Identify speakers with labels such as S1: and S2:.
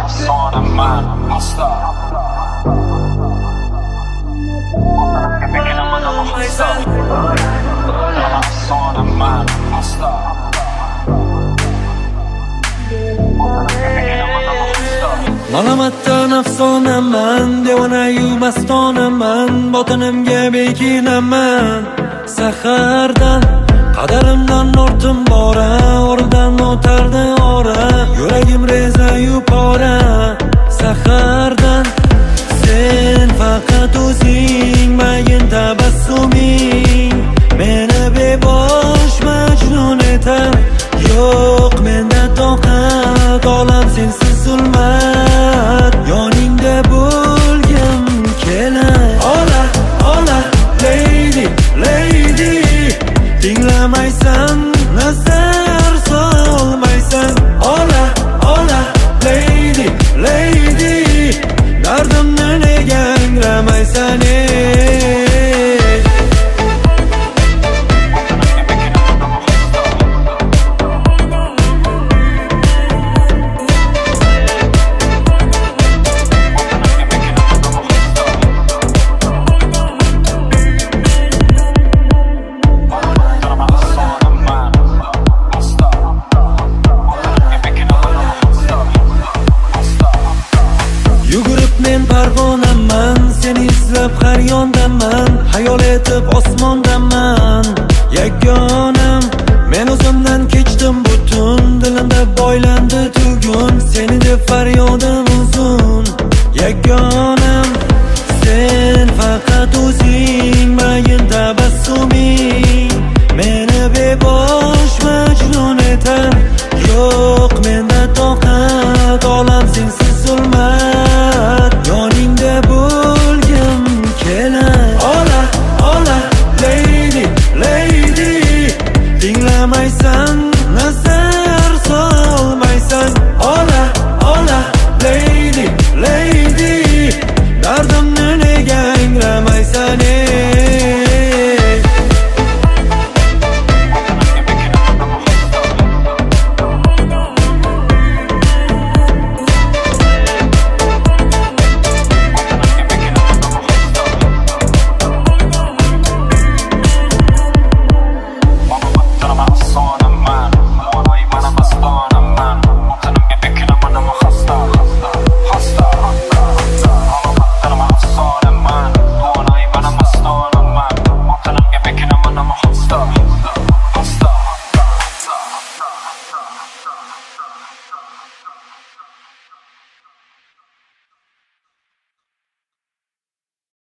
S1: afsonaman aslo. Afsonaman aslo.
S2: Malomatdan afsonaman, devonayu mastonaman, botinimga bekinaman. Sahardan qadarimdan ortim bora, oradan o'tardi ora, yuragim rezayu pora. Sahardan sen faqat o'zing, mayin tabassuming meni bebosh majnun etar. Yo'q menda toqat, olam sensiz zulmat, yoningda bo'lgim kelar. Ola, ola, lady, lady, tinglamaysan, nazar solmaysan. Ola, ola, lady, lady, dardimni nega anglamaysan? Men parvonaman, seni izlab har yondaman, hayol etib osmondaman. Yagonam, men o'zimdan kechdim butun, dilimda boylandi tugun, seni deb faryodim